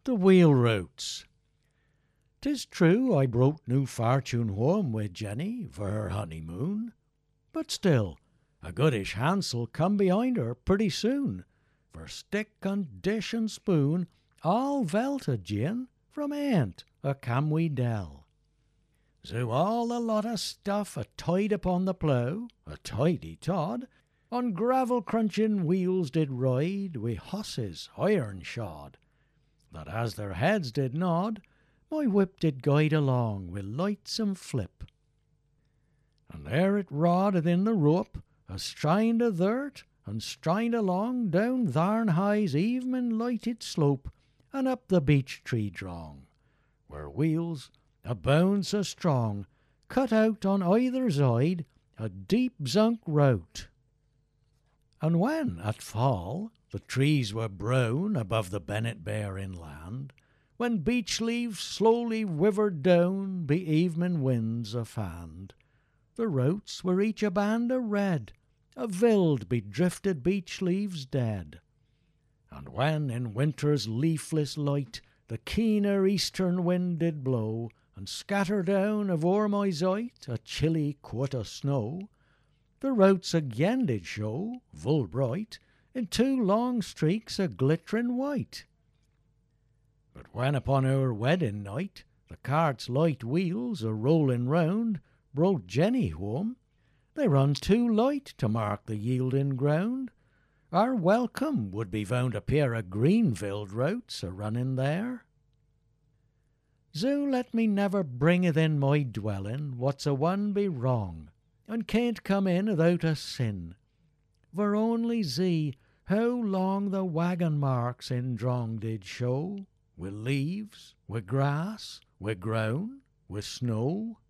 The wheel routes. 'Tis true I brought new fortune home with Jenny for her honeymoon, but still a goodish handsel come behind her pretty soon, for stick and dish and spoon all velted gin from Aunt o' Camwy Dell. So all the lot of stuff a tied upon the plough, a tidy tod, on gravel crunching wheels did ride, wi' hosses iron shod, that as their heads did nod, my whip did guide along wi' lightsome flip. And there it rod athin the rope, a strind o' third, and strind along down Tharnhigh's evening lighted slope, and up the beech tree drong, where wheels, a bound so strong, cut out on either side a deep zunk rout. And when, at fall, the trees were brown above the Bennet Bear inland, when beech leaves slowly withered down be evening winds afand, the routs were each a band o' red, a vild be drifted beech leaves dead. And when in winter's leafless light the keener eastern wind did blow, and scatter down avore my sight a chilly quart o' snow, the routs again did show, full bright, in two long streaks o' glittering white. But when upon our wedding night the cart's light wheels a rolling round brought Jenny home, they run too light to mark the yielding ground. Our welcome would be found a pair of green-filled routs a running there. So let me never bring within my dwelling what's a one be wrong, and can't come in without a sin. For only see how long the wagon marks in drong did show, wi' leaves, wi' grass, wi' ground, wi' snow.